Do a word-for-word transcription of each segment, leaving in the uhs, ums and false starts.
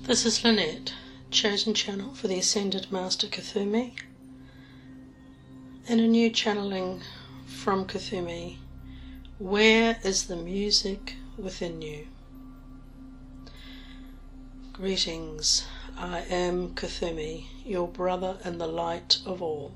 This is Lynette, chosen channel for the Ascended Master Kuthumi, and a new channeling from Kuthumi. Where is the music within you? Greetings, I am Kuthumi, your brother in the light of all.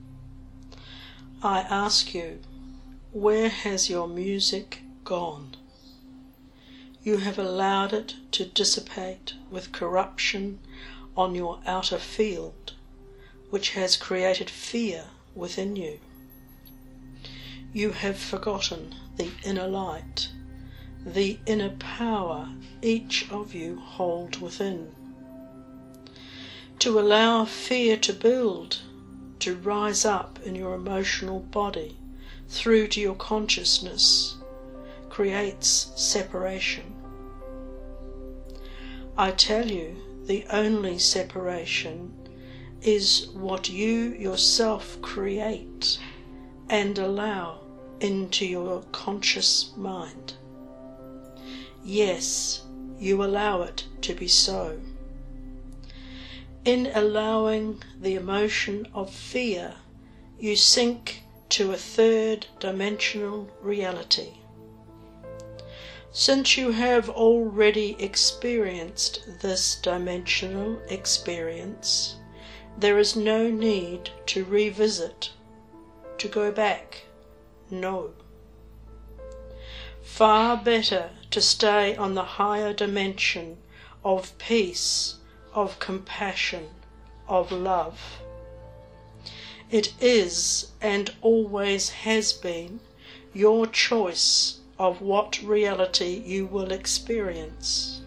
I ask you, where has your music gone? You have allowed it to dissipate with corruption on your outer field, which has created fear within you. You have forgotten the inner light, the inner power each of you hold within. To allow fear to build, to rise up in your emotional body through to your consciousness, creates separation. I tell you, the only separation is what you yourself create and allow into your conscious mind. Yes, you allow it to be so. In allowing the emotion of fear, you sink to a third dimensional reality. Since you have already experienced this dimensional experience, there is no need to revisit, to go back. No. Far better to stay on the higher dimension of peace, of compassion, of love. It is and always has been your choice of what reality you will experience.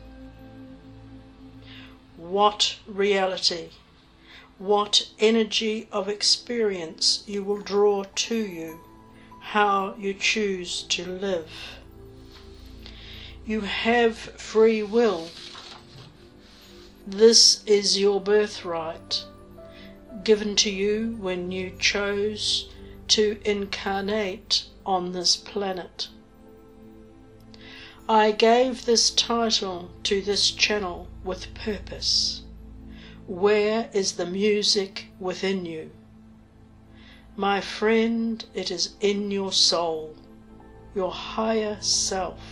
What reality, what energy of experience you will draw to you, how you choose to live. You have free will. This is your birthright, given to you when you chose to incarnate on this planet. I gave this title to this channel with purpose. Where is the music within you? My friend, it is in your soul, your higher self.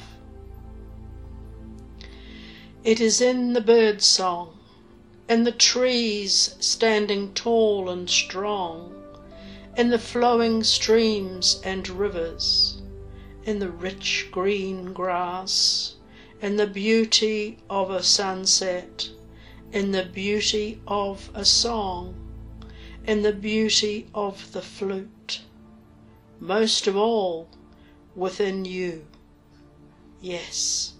It is in the bird song, in the trees standing tall and strong, in the flowing streams and rivers, in the rich green grass, in the beauty of a sunset, in the beauty of a song, in the beauty of the flute, most of all within you. Yes.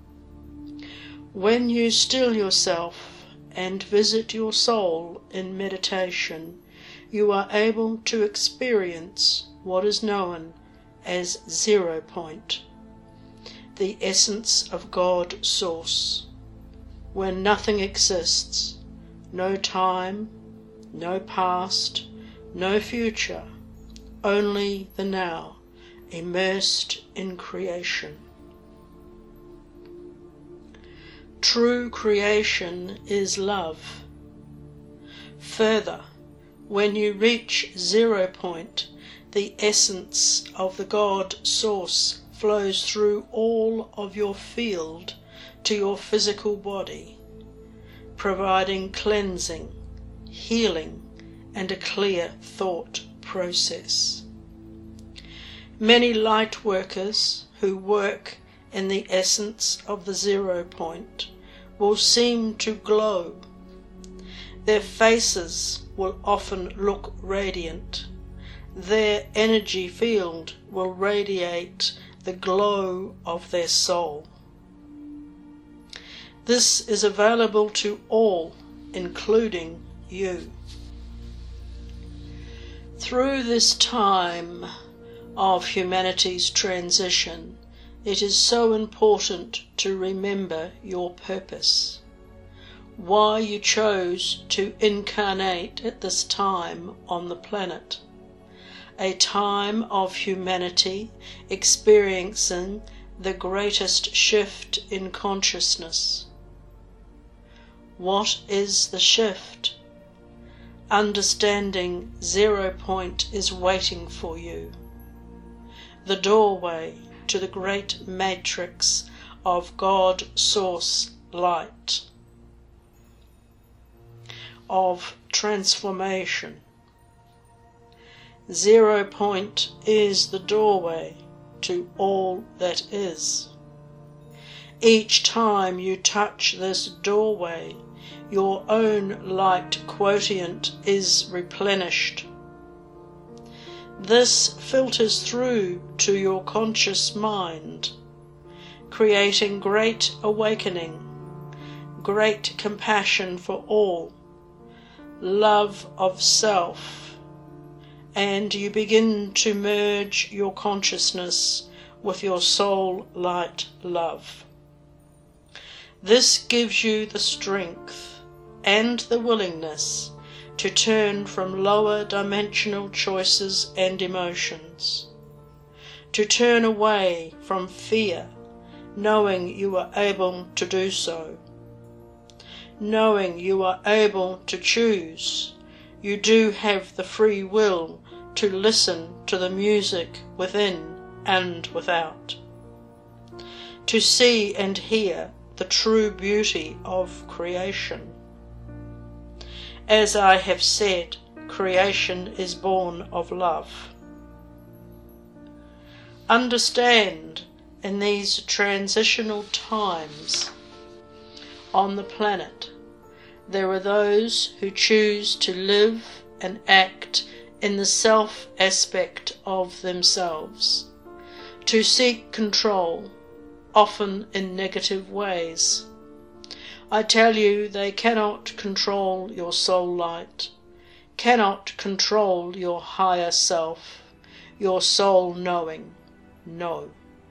When you still yourself and visit your soul in meditation, you are able to experience what is known as zero point, the essence of God Source, where nothing exists, no time, no past, no future, only the now, immersed in creation. True creation is love. Further, when you reach zero point, the essence of the God Source flows through all of your field to your physical body, providing cleansing, healing, and a clear thought process. Many light workers who work in the essence of the zero point will seem to glow. Their faces will often look radiant. Their energy field will radiate the glow of their soul. This is available to all, including you. Through this time of humanity's transition, it is so important to remember your purpose, why you chose to incarnate at this time on the planet. A time of humanity experiencing the greatest shift in consciousness. What is the shift? Understanding zero point is waiting for you. The doorway to the great matrix of God Source light, of transformation. Zero point is the doorway to all that is. Each time you touch this doorway, your own light quotient is replenished. This filters through to your conscious mind, creating great awakening, great compassion for all, love of self, and you begin to merge your consciousness with your soul light love. This gives you the strength and the willingness to turn from lower dimensional choices and emotions, to turn away from fear, knowing you are able to do so, knowing you are able to choose. You do have the free will to listen to the music within and without, to see and hear the true beauty of creation. As I have said, creation is born of love. Understand, in these transitional times on the planet, there are those who choose to live and act in the self aspect of themselves, to seek control, often in negative ways. I tell you, they cannot control your soul light, cannot control your higher self, your soul knowing. No.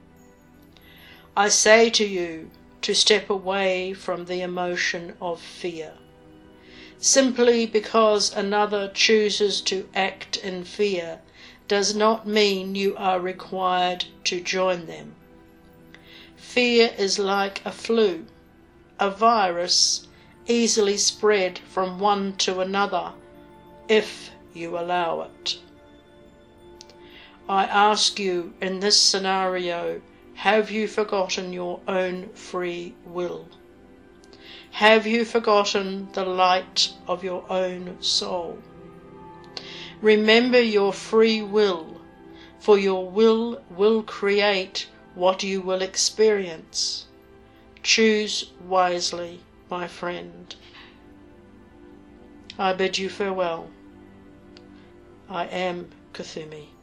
I say to you to step away from the emotion of fear. Simply because another chooses to act in fear does not mean you are required to join them. Fear is like a flu, a virus easily spread from one to another if you allow it. I ask you, in this scenario, have you forgotten your own free will? Have you forgotten the light of your own soul? Remember your free will, for your will will create what you will experience. Choose wisely, my friend. I bid you farewell. I am Kuthumi.